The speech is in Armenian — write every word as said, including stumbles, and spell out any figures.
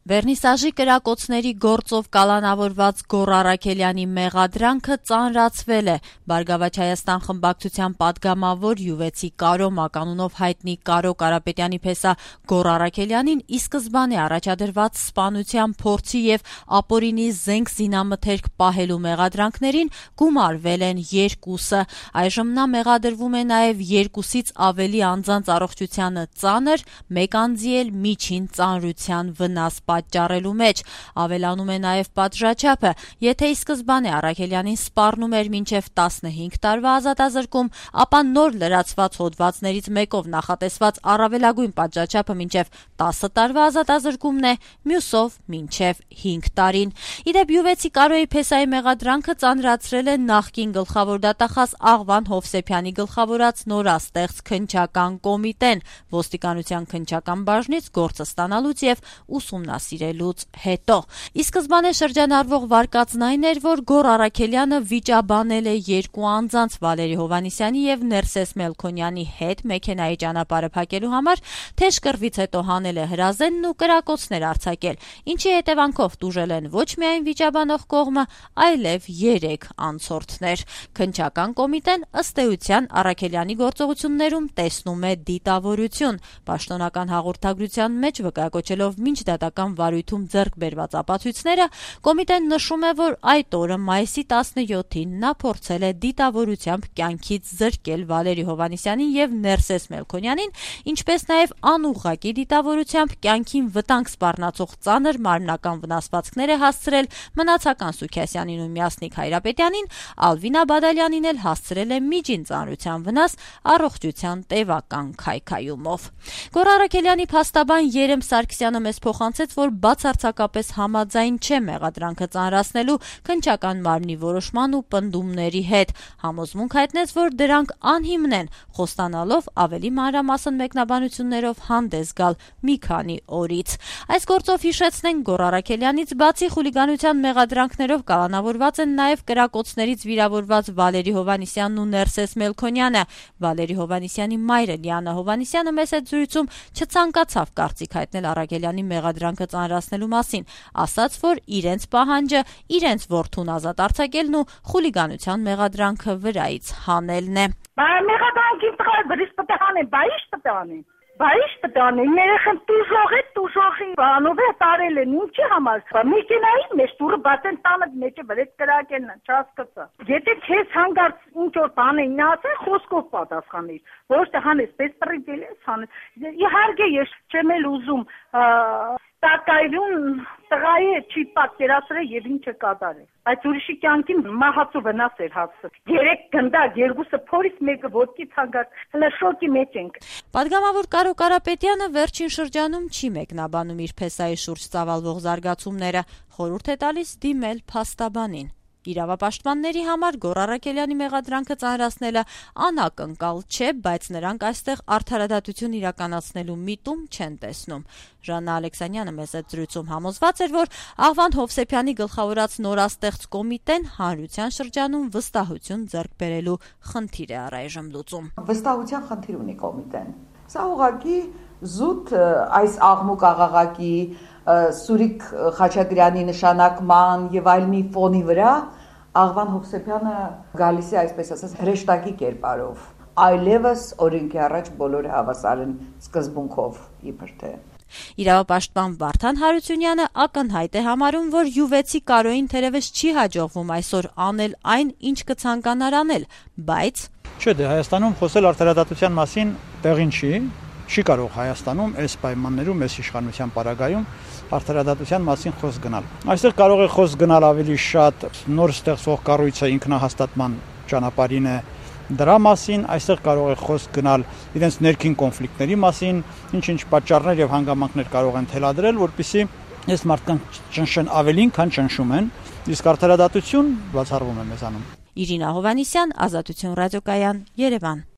Վերնիսաժի կրակոցների գործով կալանավորված Գոռ Առաքելյանի մեղադրանքը ծանրացվել է։ Բարգավաճ Հայաստան խմբակցության պատգամավոր յուվեցի Կարո մականունով հայտնի Կարո Կարապետյանի փեսա Գոռ Առաքելյանին ի սկզբանե առաջադրված սպանության փորձի եւ ապօրինի զենք զինամթերք պահելու մեղադրանքներին գումարվել են երկուսը։ Այժմ նա մեղադրվում է նաեւ երկուսից ավելի անձանց առողջությանը ծանր, մեկ անձի էլ միջին ծանրության վնաս պատճառելու մեջ։ Ավելանում է նաև պատժաչափը, եթե ի սկզբանե Առաքելյանին սպառնում էր մինչև տասնհինգ տարվա ազատազրկում, ապա նոր լրացված հոդվածներից մեկով նախատեսված առավելագույն պատժաչափը մինչև տասը տարվա ազատազրկումն է, մյուսով մինչև հինգ տարին։ Իդեպ յուվեցի Կարոյի փեսայի մեղադրանքը ծանրացրել է նախկին գլխավոր դատախազ Աղվան Հովսեփյանի գլխավորած նորաստեղծ քննչական կոմիտեն ոստիկանության քննչական բաժնից գործը ստանալուց եւ ուսումնասիրելուց հետո։ Ի սկզբանե շրջանառվող վարկածն այն էր, որ Գոռ Առաքելյանը վիճաբանել է երկու անձանց Վալերի Հովհաննիսյանի եւ Ներսես Մելքոնյանի հետ մեքենայի ճանապարհը փակելու համար, թեժ կռվից հետո հանել է հրազենն ու կրակոցներ արձակել, ինչի հետևանքով տուժել են ոչ միայն վիճաբանող կողմը, այլև երեք անցորդներ։ Քննչական կոմիտեն ըստ էության Առաքելյանի գործողություններում տեսնում է դիտավորություն։ Պաշտոնական հաղորդագրության մեջ վկայակոչելով մինչ դատական վարույթում ձեռք բերված ապացույցները, կոմիտեն նշում է, որ այդ օրը մայիսի տասնյոթին նա փորձել է դիտավորությամբ կյանքից զրկել Վալերի Հովհաննիսյանին եւ Ներսես Մելքոնյանին, ինչպես նաեւ անուղղակի դիտավորությամբ կյանքին վտանգ սպառնացող ծանր մարմնական վնասվածքներ է հասցրել Մնացական Սուքիասյանին ու Մյասնիկ Հայրապետյանին, Ալվինա Բադալյանին էլ հասցրել է միջին ծանրության վնաս առողջության տևական քայքայումով։ Գոռ Առաքելյանի փաստաբան Երեմ Սարգսյանը մեզ փոխանցեց, որ բացարձակապես համաձայն չէ մեղադրանքը ծանրացնելու քննչական մարմնի որոշման ու պնդումների հետ։ Համոզմունք հայտնեց, որ դրանք անհիմն են, խոստանալով ավելի մանրամասն մեկնաբանություններով հանդես գալ մի քանի օրից։ Այս գործով հիշեցնենք, Գոռ Առաքելյանից բացի խուլիգանության մեղադրանքներով կալանավորված են նաև կրակոցներից վիրավորված Վալերի Հովհաննիսյանն ու Ներսես Մելքոնյանը։ Վալերի Հովհաննիսյանի մայրը Լիանա Հովհաննիսյանը մեծ հետ զրույցում չցանկացավ կարծիք հայտնել Առաքելյանի մեղադրանքը ծանրացնելու մասին, ասաց, որ իրենց պահանջը իրենց որդուն ազատ արձակելն ու խուլիգանության մեղադրանքը վրայից հանելն է։ Մեղադրանքի տղա վրից պետք է հանեն, բա ի՞նչ պետք է անեն։ Բա ի՞նչ պետք է անեն։ Երեխան տուժող է, տուժողի բանով է տարել են, ինչի համար։ Մեքենայի մեջ դուրը բացեն տանը մեջը վրեց կրակեն, չհասկացա։ Եթե քեզ հանգարց ինչ որ բան են ասել, խոսքով պատասխանիր։ Ոչ թե հանես, պես պրիդել ես հանես։ Իհարկե ես չեմ էլ ուզում տակայրուն տղայի չի պատկերացրել եւ ինչը կատարել։ Այդ ուրիշի կյանքին մահացու վնաս էր հասցրել։ Երեք գնդակ, երկուսը փորից, մեկը ոտքից հանգած, հələ շոկի մեջ ենք։ Պատգամավոր Կարո Կարապետյանը վերջին շրջանում չի մեկնաբանում իր փեսայի շուրջ ծավալվող զարգացումները, խորհուրդ է տալիս դիմել փաստաբանին։ Իրավապաշտպանների համար Գոռ Առաքելյանի մեղադրանքը ծանրացնելը անակնկալ չէ, բայց նրանք այստեղ արդարադատություն իրականացնելու միտում չեն տեսնում։ Ժաննա Ալեքսանյանը մեծ հետ զրույցում համոզված էր, որ Աղվան Հովսեփյանի գլխավորած նորաստեղծ կոմիտեն հանրության շրջանում վստահություն ձեռք բերելու խնդիր է առայժմ լուծում։ Վստահության խնդիր ունի կոմիտեն։ Սա ուղղակի զուտ այս աղմուկ աղաղակի Սուրիկ Խաչատրյանի նշանակման եւ այլնի ֆոնի վրա Աղվան Հովսեփյանը գալիս է այսպես ասած հրեշտակի կերպարով, այլևս օրենքի առաջ բոլորը հավասար են սկզբունքով իբր թե։ Իրավապաշտպան Վարդան Հարությունյանը ակնհայտ է համարում, որ յուվեցի Կարոյին թերևս չի հաջողվում այսօր անել այն, ինչ կցանկանար անել, բայց Չէ, դե Հայաստանում խոսել արդարադատության մասին տեղին չի, չի կարող Հայաստանում այս պայմաններում, այս իշխանության պարագայում արդարադատության մասին խոսք գնալ։ Այստեղ կարող է խոսք գնալ ավելի շատ նոր ստեղծվող կառույցը ինքնահաստատման ճանապարհին է դրա մասին, այստեղ կարող է խոսք գնալ իրենց ներքին կոնֆլիկտների մասին, ինչ-ինչ պատճառներ եւ հանգամանքներ կարող են թելադրել, որպեսզի այս մարդկանց ճնշեն ավելին, քան ճնշում են, իսկ արդարադատություն բացառվում է մեզանում։ Իրինա Հովհաննիսյան, Ազատություն ռադիոկայան, Երևան։